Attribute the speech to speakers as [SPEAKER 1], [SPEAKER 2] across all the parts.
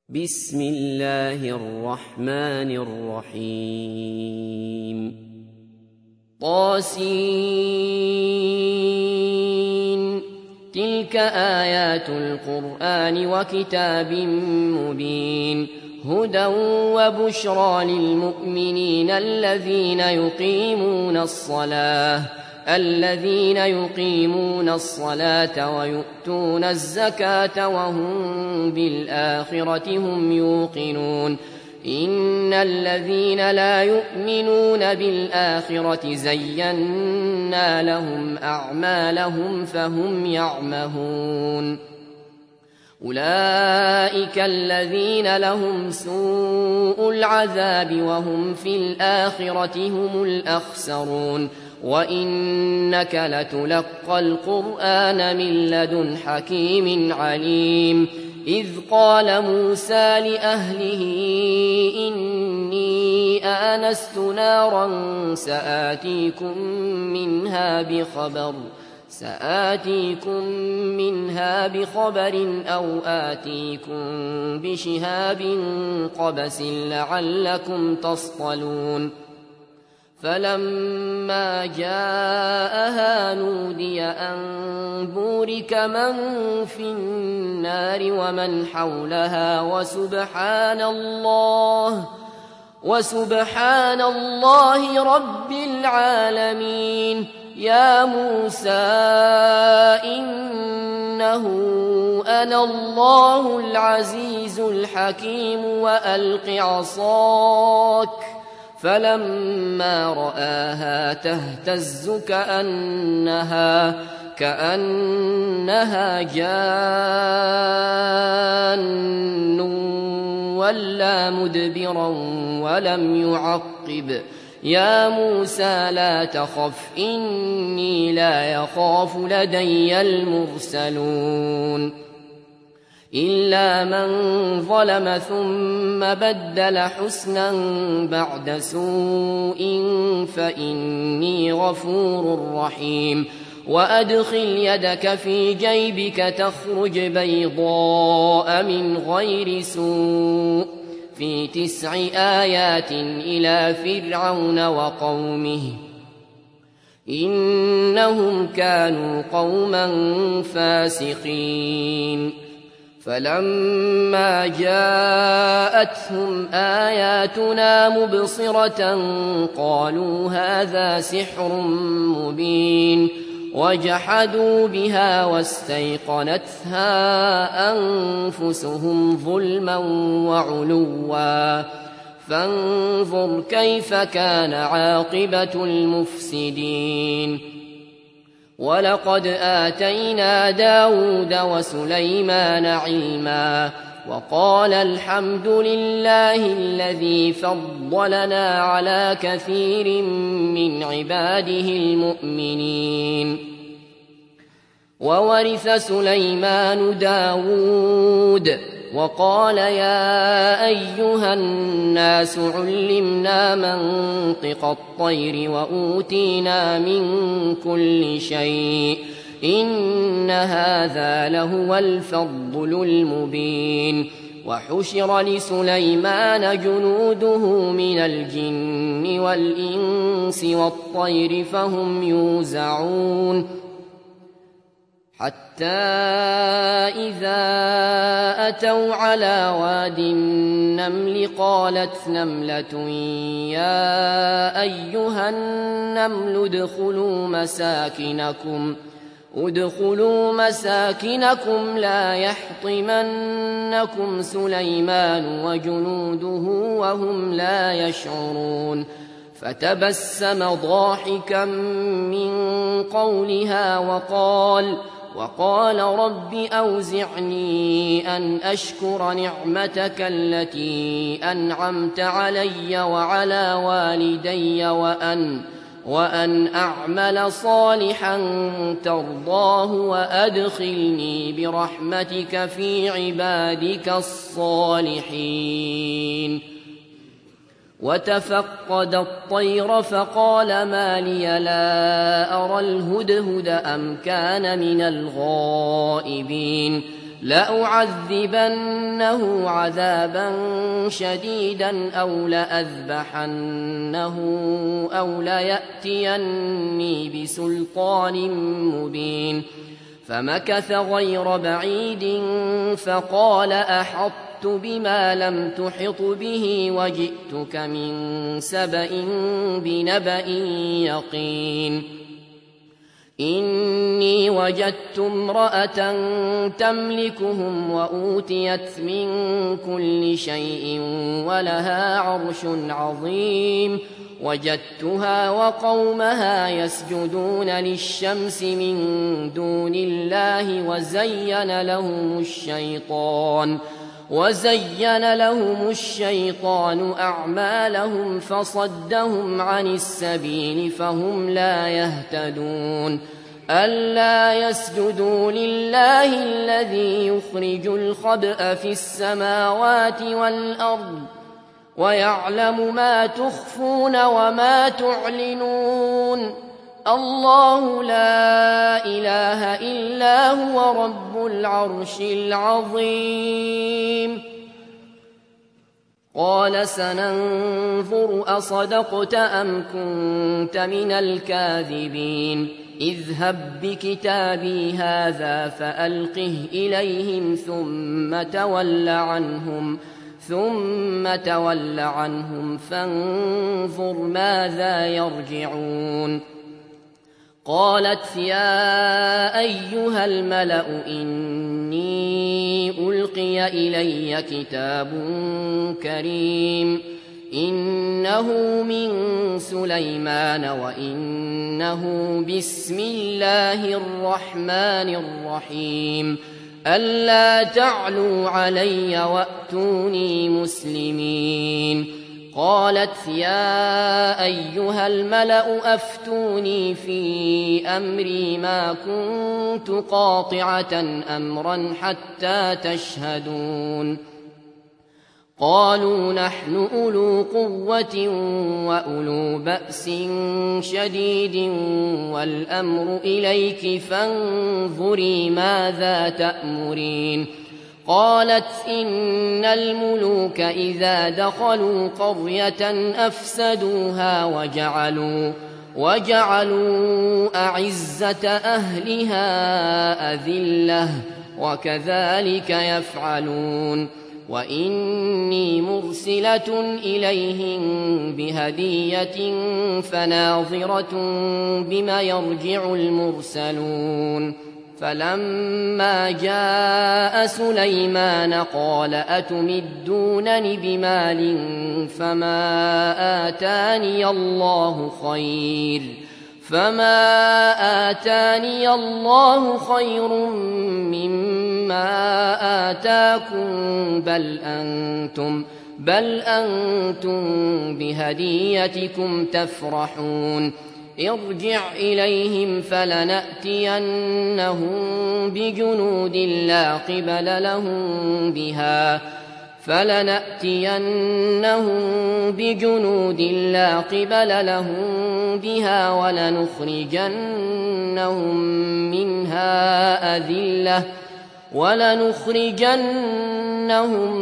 [SPEAKER 1] بسم الله الرحمن الرحيم طاسين تلك آيات القرآن وكتاب مبين هدى وبشرى للمؤمنين الذين يقيمون الصلاة ويؤتون الزكاة وهم بالآخرة هم يوقنون إن الذين لا يؤمنون بالآخرة زينا لهم أعمالهم فهم يعمهون أولئك الذين لهم سوء العذاب وهم في الآخرة هم الأخسرون وإنك لتلقى القرآن من لدن حكيم عليم إذ قال موسى لأهله إني آنست نارا سآتيكم منها بخبر أو آتيكم بشهاب قبس لعلكم تصطلون فلما جاءها نودي أن بورك من في النار ومن حولها وسبحان الله رب العالمين يا موسى إنه أنا الله العزيز الحكيم وألق عصاك فلما رآها تهتز كأنها جان ولا مدبرا ولم يعقب يا موسى لا تخف إني لا يخاف لدي المرسلون إلا من ظلم ثم بدل حسنا بعد سوء فإني غفور رحيم وأدخل يدك في جيبك تخرج بيضاء من غير سوء في 9 آيات إلى فرعون وقومه إنهم كانوا قوما فاسقين فلما جاءتهم آياتنا مبصرة قالوا هذا سحر مبين وجحدوا بها واستيقنتها أنفسهم ظلما وعلوا فانظر كيف كان عاقبة المفسدين ولقد آتينا داود وسليمان علما وقال الحمد لله الذي فضلنا على كثير من عباده المؤمنين وورث سليمان داود وقال يا أيها الناس علمنا منطق الطير وأوتينا من كل شيء إن هذا لهو الفضل المبين وحشر لسليمان جنوده من الجن والإنس والطير فهم يوزعون حتى إذا أتوا على واد النمل قالت نملة يا أيها النمل ادخلوا مساكنكم لا يحطمنكم سليمان وجنوده وهم لا يشعرون فتبسم ضاحكا من قولها وقال رب أوزعني أن أشكر نعمتك التي أنعمت علي وعلى والدي وأن أعمل صالحا ترضاه وأدخلني برحمتك في عبادك الصالحين وتفقد الطير فقال ما لي لا أرى الهدهد أم كان من الغائبين لأعذبنه عذابا شديدا أو لأذبحنه أو ليأتيني بسلطان مبين. فمكث غير بعيد فقال أحطت بما لم تحط به وجئتك من سبأ بنبأ يقين. إني وجدت امرأة تملكهم وأوتيت من كل شيء ولها عرش عظيم. وجدتها وقومها يسجدون للشمس من دون الله وزين لهم الشيطان أعمالهم فصدهم عن السبيل فهم لا يهتدون. ألا يسجدوا لله الذي يخرج الخبأ في السماوات والأرض ويعلم ما تخفون وما تعلنون. الله لا إله إلا هو رب العرش العظيم. قال سننظر أصدقت أم كنت من الكاذبين. اذهب بكتابي هذا فألقه إليهم ثم تول عنهم فانظر ماذا يرجعون. قالت يا أيها الملأ إني ألقي إلي كتاب كريم إنه من سليمان وإنه بسم الله الرحمن الرحيم ألا تعلوا علي وأتوني مسلمين. قالت يا أيها الملأ أفتوني في أمري ما كنت قاطعة أمرا حتى تشهدون. قالوا نحن أولو قوة وأولو بأس شديد والأمر إليك فانظري ماذا تأمرين. قالت إن الملوك إذا دخلوا قرية أفسدوها وجعلوا أعزة أهلها أذلة وكذلك يفعلون. وإني مرسلة إليهم بهدية فناظرة بما يرجع المرسلون. فلما جاء سليمان قال أتمدونني بمال فما آتاني الله خير مما آتاكم بل أنتم بهديتكم تفرحون. ارجع إليهم فلنأتينهم بجنود لا قبل لهم بها ولنخرجنهم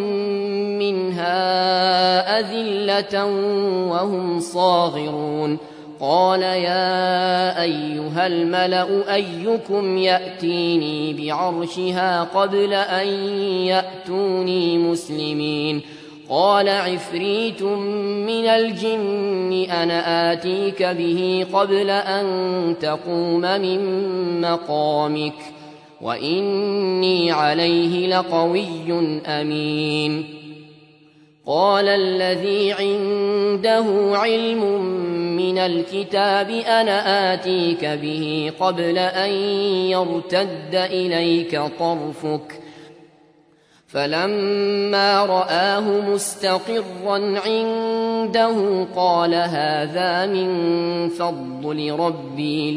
[SPEAKER 1] منها أذلة وهم صاغرون. قال يا أيها الملأ أيكم يأتيني بعرشها قبل أن يأتوني مسلمين. قال عفريت من الجن أنا آتيك به قبل أن تقوم من مقامك وإني عليه لقوي أمين. قال الذي عنده علم من الكتاب أنا آتيك به قبل أن يرتد إليك طرفك. فلما رآه مستقرا عنده قال هذا من فضل ربي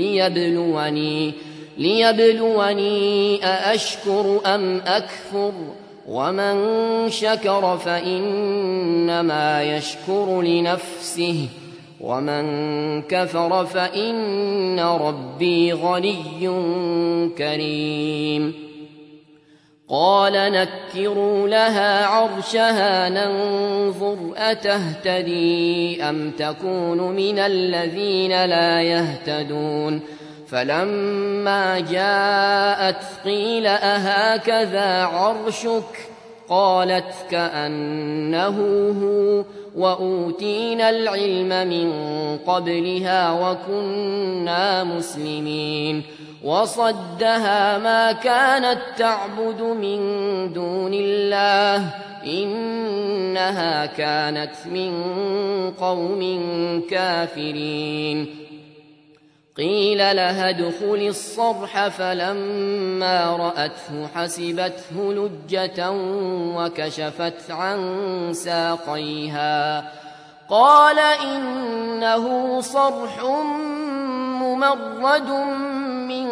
[SPEAKER 1] ليبلوني أأشكر أم أكفر ومن شكر فإنما يشكر لنفسه ومن كفر فإن ربي غني كريم. قال نكروا لها عرشها ننظر أتهتدي أم تكون من الذين لا يهتدون فلما جاءت قيل أهكذا عرشك قالت كأنه هو وأوتينا العلم من قبلها وكنا مسلمين وصدها ما كانت تعبد من دون الله إنها كانت من قوم كافرين قيل لها ادخل الصرح فلما رأته حسبته لجة وكشفت عن ساقيها قال إنه صرح ممرد من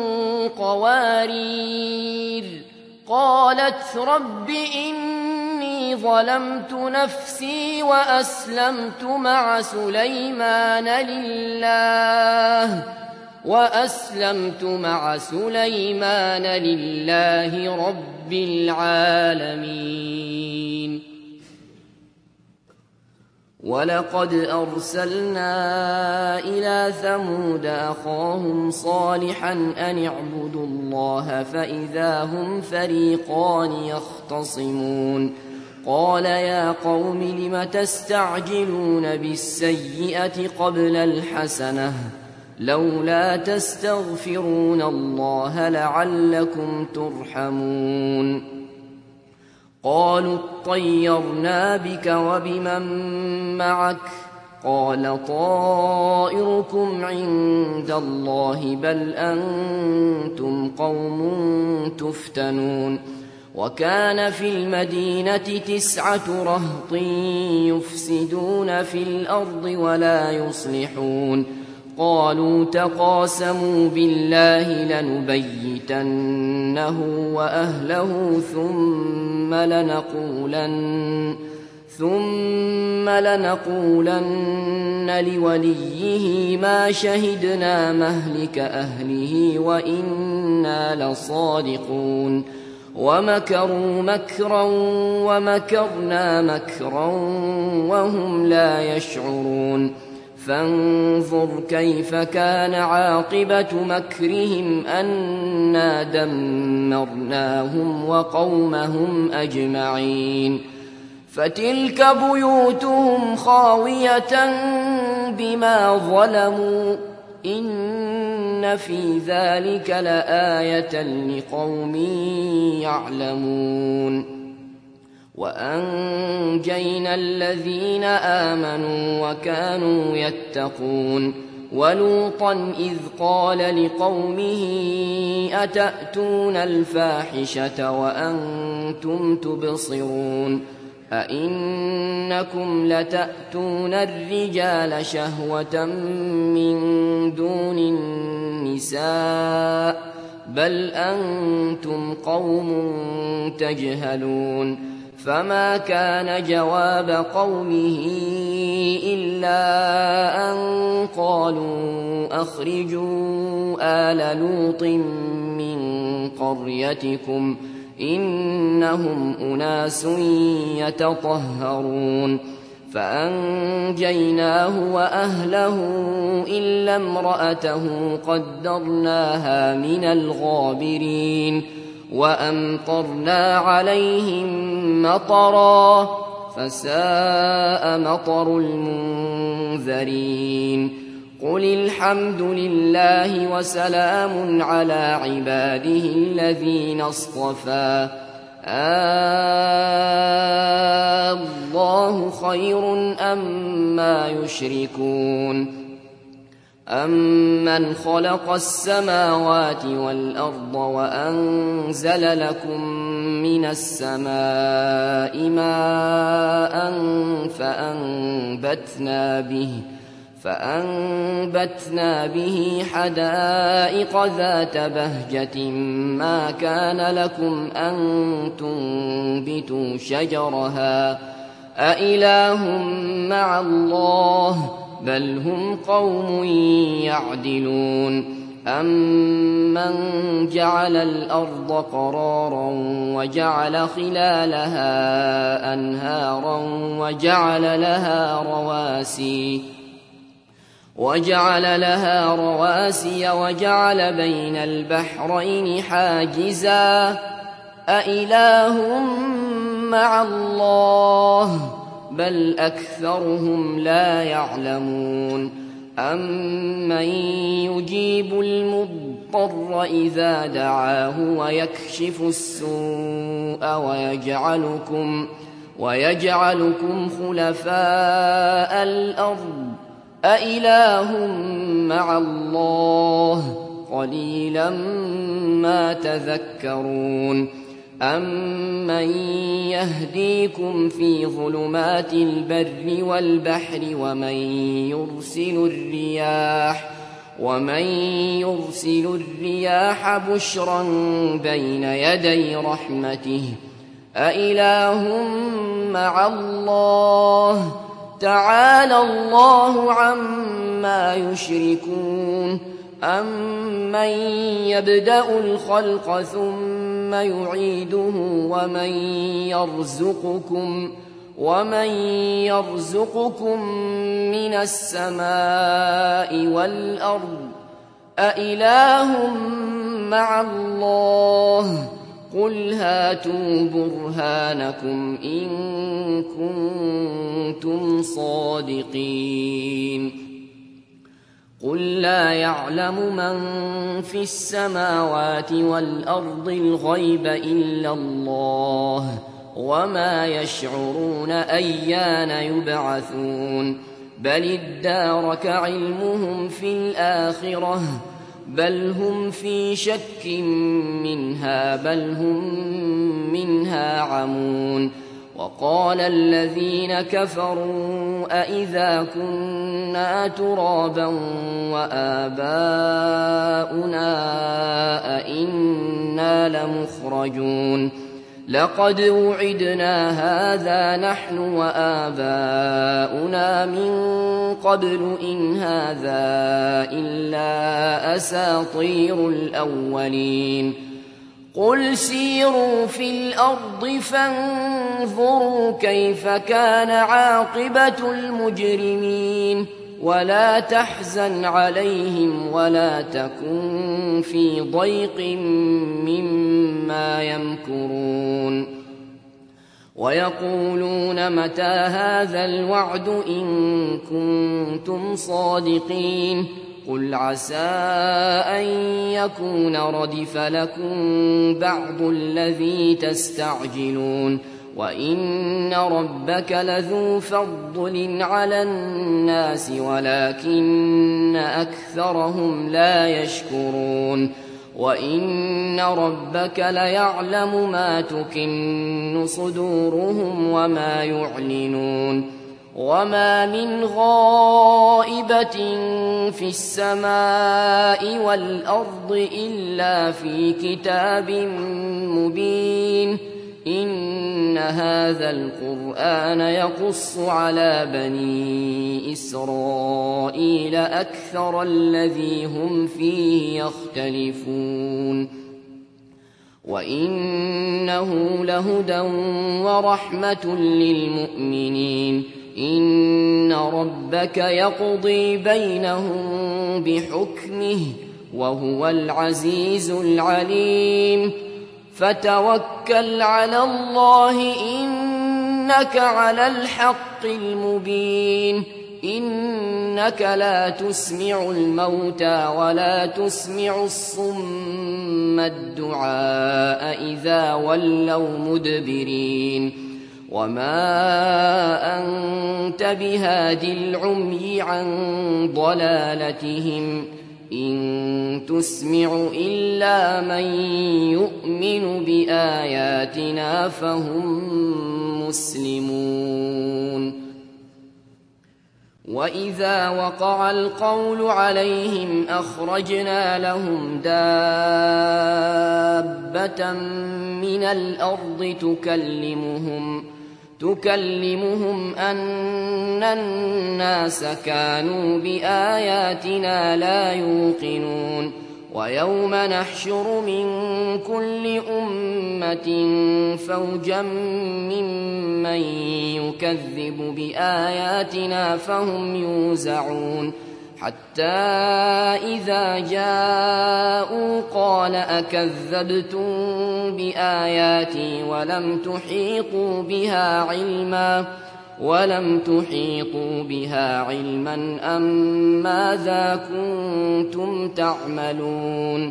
[SPEAKER 1] قوارير قالت رب إني ظلمت نفسي وأسلمت مع سليمان لله رب العالمين ولقد أرسلنا إلى ثمود أخاهم صالحا أن اعبدوا الله فإذا هم فريقان يختصمون قال يا قوم لم تستعجلون بالسيئة قبل الحسنة لولا تستغفرون الله لعلكم ترحمون قالوا اطيرنا بك وبمن معك قال طائركم عند الله بل أنتم قوم تفتنون وكان في المدينة 9 رهط يفسدون في الأرض ولا يصلحون قالوا تقاسموا بالله لنبيتنه وأهله ثم لنقولن لوليه ما شهدنا مهلك أهله وإنا لصادقون ومكروا مكرا ومكرنا مكرا وهم لا يشعرون فانظر كيف كان عاقبة مكرهم أنا دمرناهم وقومهم أجمعين فتلك بيوتهم خاوية بما ظلموا إن في ذلك لآية لقوم يعلمون وأنجينا الذين آمنوا وكانوا يتقون ولوطا إذ قال لقومه أتأتون الفاحشة وأنتم تبصرون أئنكم لتأتون الرجال شهوة من دون النساء بل أنتم قوم تجهلون فما كان جواب قومه إلا أن قالوا أخرجوا آل لوط من قريتكم إنهم أناس يتطهرون فأنجيناه وأهله إلا امرأته قدرناها من الغابرين وأمطرنا عليهم مطرا فساء مطر المنذرين قل الحمد لله وسلام على عباده الذين اصطفى الله خير أما يشركون أمن خلق السماوات والأرض وأنزل لكم من السماء ماء فأنبتنا به حدائق ذات بهجة ما كان لكم أن تنبتوا شجرها أإله مع الله بل هم قوم يعدلون أَمَّنْ جَعَلَ الْأَرْضَ قَرَارًا وَجَعَلَ خِلَالَهَا أَنْهَارًا وَجَعَلَ لَهَا رَوَاسِيَ وَجَعَلَ بَيْنَ الْبَحْرَيْنِ حَاجِزًا أَإِلَٰهٌ مَّعَ اللَّهِ ۚ بَلْ أَكْثَرُهُمْ لَا يَعْلَمُونَ أَمَّن يُجِيبُ الْمُضْطَرَّ إِذَا دَعَاهُ وَيَكْشِفُ السُّوءَ وَيَجْعَلُكُمْ خُلَفَاءَ الْأَرْضِ أَإِلَٰهٌ مَّعَ اللَّهِ ۚ قَلِيلًا مَّا تَذَكَّرُونَ أَمَّن يَهْدِيكُمْ فِي ظُلُمَاتِ الْبَرِّ وَالْبَحْرِ وَمَن يُرْسِلُ الرِّيَاحَ بُشْرًا بَيْنَ يَدَيْ رَحْمَتِهِ أَإِلَٰهٌ مَّعَ اللَّهِ ۚ تَعَالَى اللَّهُ عَمَّا يُشْرِكُونَ أَمَّن يَبْدَأُ الْخَلْقَ ثُمَّ يُعِيدُهُ وَمَن يَرْزُقُكُم مِّنَ السَّمَاءِ وَالْأَرْضِ أَإِلَٰهٌ مَّعَ اللَّهِ ۚ قُلْ هَاتُوا بُرْهَانَكُمْ إِن كُنتُمْ صَادِقِينَ قُل لَّا يَعْلَمُ مَن فِي السَّمَاوَاتِ وَالْأَرْضِ الْغَيْبَ إِلَّا اللَّهُ ۚ وَمَا يَشْعُرُونَ أَيَّانَ يُبْعَثُونَ بَلِ ادَّارَكَ عِلْمُهُمْ فِي الْآخِرَةِ بَلْ هُمْ فِي شَكٍّ مِّنْهَا بَلْ هُم مِّنْهَا عَمُونَ وَقَالَ الَّذِينَ كَفَرُوا أَإِذَا كُنَّا تُرَابًا وَآبَاؤُنَا أَإِنَّا لَمُخْرَجُونَ لَقَدْ وُعِدْنَا هَٰذَا نَحْنُ وَآبَاؤُنَا مِن قَبْلُ إِنْ هَٰذَا إِلَّا أَسَاطِيرُ الْأَوَّلِينَ قُلْ سِيرُوا فِي الْأَرْضِ فَانظُرُوا كَيْفَ كَانَ عَاقِبَةُ الْمُجْرِمِينَ وَلَا تَحْزَنْ عَلَيْهِمْ وَلَا تَكُن فِي ضَيْقٍ مِّمَّا يَمْكُرُونَ وَيَقُولُونَ مَتَىٰ هَٰذَا الْوَعْدُ إِن كُنتُمْ صَادِقِينَ قُلْ عَسَىٰ أَن يَكُونَ رَدِفَ لَكُم بَعْضُ الَّذِي تَسْتَعْجِلُونَ وَإِنَّ رَبَّكَ لَذُو فَضْلٍ عَلَى النَّاسِ وَلَٰكِنَّ أَكْثَرَهُمْ لَا يَشْكُرُونَ وَإِنَّ رَبَّكَ لَيَعْلَمُ مَا تُكِنُّ صُدُورُهُمْ وَمَا يُعْلِنُونَ وَمَا مِنْ غَائِبَةٍ فِي السَّمَاءِ وَالْأَرْضِ إِلَّا فِي كِتَابٍ مُّبِينٍ إِنَّ هَٰذَا الْقُرْآنَ يَقُصُّ عَلَىٰ بَنِي إِسْرَائِيلَ أَكْثَرَ الَّذِي هُمْ فِيهِ يَخْتَلِفُونَ وَإِنَّهُ لَهُدًى وَرَحْمَةٌ لِّلْمُؤْمِنِينَ إِنَّ رَبَّكَ يَقْضِي بَيْنَهُم بِحُكْمِهِ وَهُوَ الْعَزِيزُ الْعَلِيمُ فَتَوَكَّلْ عَلَى اللَّهِ إِنَّكَ عَلَى الْحَقِّ الْمُبِينِ إِنَّكَ لَا تُسْمِعُ الْمَوْتَىٰ وَلَا تُسْمِعُ الصُّمَّ الدُّعَاءَ إِذَا وَلَّوْا مُدْبِرِينَ وَمَا أَنتَ بِهَادِ الْعُمْيِ عَن ضَلَالَتِهِمْ إِن تُسْمِعُ إِلَّا مَن يُؤْمِنُ بِآيَاتِنَا فَهُم مُّسْلِمُونَ وَإِذَا وَقَعَ الْقَوْلُ عَلَيْهِمْ أَخْرَجْنَا لَهُمْ دَابَّةً مِّنَ الْأَرْضِ تُكَلِّمُهُمْ أَنَّ النَّاسَ كَانُوا بِآيَاتِنَا لَا يُوقِنُونَ ويوم نحشر من كل أمة فوجا ممن يكذب بآياتنا فهم يوزعون حتى إذا جاءوا قال أكذبتم بآياتي ولم تحيطوا بها علما أم ماذا كنتم تعملون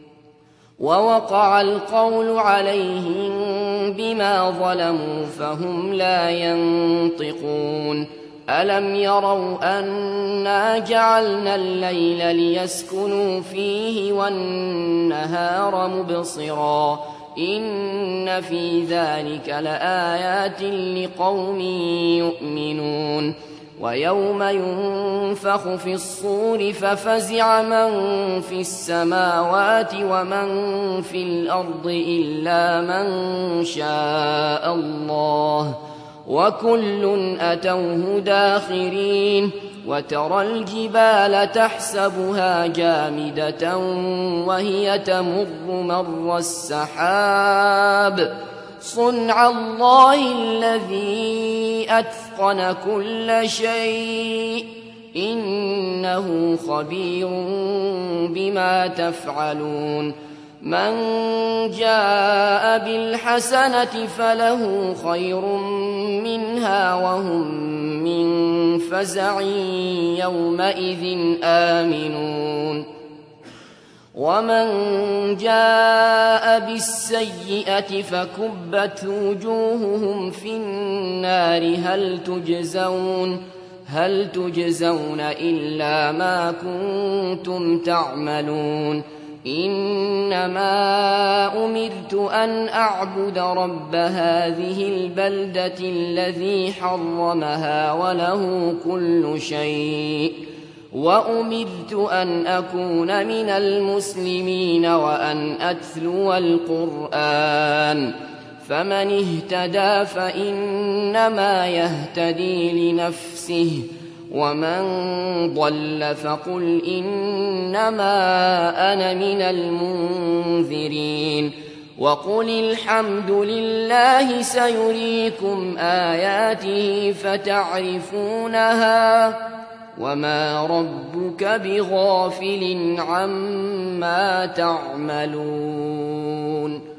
[SPEAKER 1] ووقع القول عليهم بما ظلموا فهم لا ينطقون ألم يروا أنا جعلنا الليل ليسكنوا فيه والنهار مبصرا إن في ذلك لآيات لقوم يؤمنون ويوم ينفخ في الصور ففزع من في السماوات ومن في الأرض إلا من شاء الله وكل أتوه داخرين وترى الجبال تحسبها جامدة وهي تمر مر السحاب صنع الله الذي أتقن كل شيء إنه خبير بما تفعلون من جاء بالحسنة فله خير منها وهم من فزع يومئذ آمنون ومن جاء بالسيئة فكبت وجوههم في النار هل تجزون إلا ما كنتم تعملون إنما أمرت أن أعبد رب هذه البلدة الذي حرمها وله كل شيء وأمرت أن أكون من المسلمين وأن أتلو القرآن فمن اهتدى فإنما يهتدي لنفسه ومن ضل فقل إنما أنا من المنذرين وقل الحمد لله سيريكم آياته فتعرفونها وما ربك بغافل عما تعملون